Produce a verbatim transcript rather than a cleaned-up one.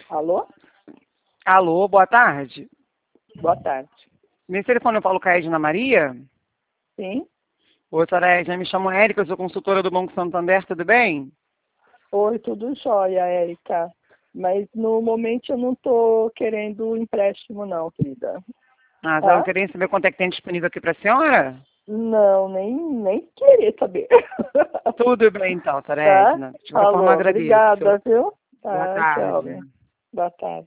Alô? Alô, boa tarde. Boa tarde. Nesse telefone eu falo com a Edna Maria? Sim? Oi, doutora Edna, me chamo Érica, eu sou consultora do Banco Santander, tudo bem? Oi, tudo jóia, Érica. Mas no momento eu não estou querendo empréstimo não, querida. Ah, você não Tá? queria saber quanto é que tem disponível aqui para a senhora? Não, nem, nem querer saber. Tudo bem então, doutora Tá? Edna. De qualquer forma, Alô, agradeço. obrigada, viu? Boa Tá, tchau. tarde. Boa tarde.